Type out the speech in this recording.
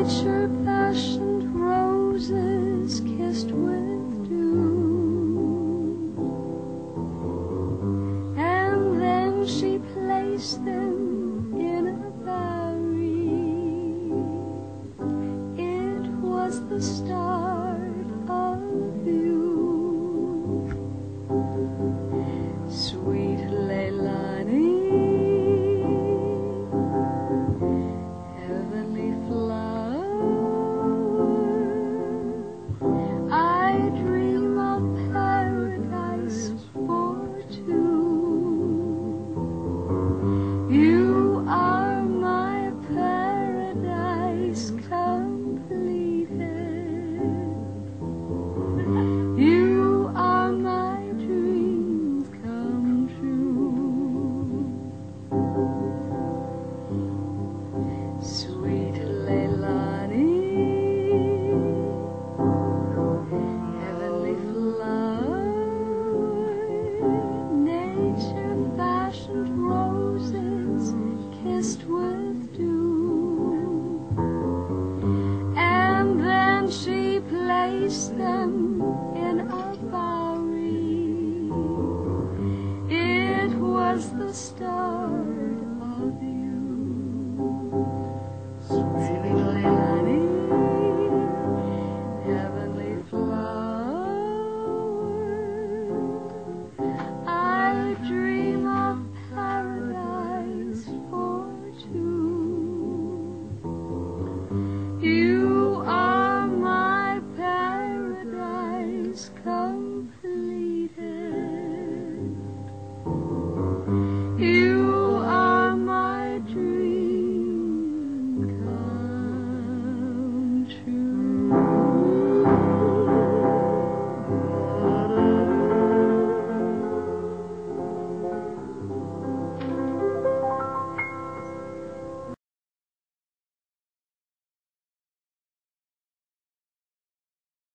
Nature fashioned roses kissed with dew, and then she placed them in a barrie. It was the start of you, sweet Leilani, heavenly flower. I dream of paradise for two. You are my paradise completed. You are my dreams come true. Sweet Leilani, heavenly flower. Nature fashioned roses kissed with dew, and then she placed them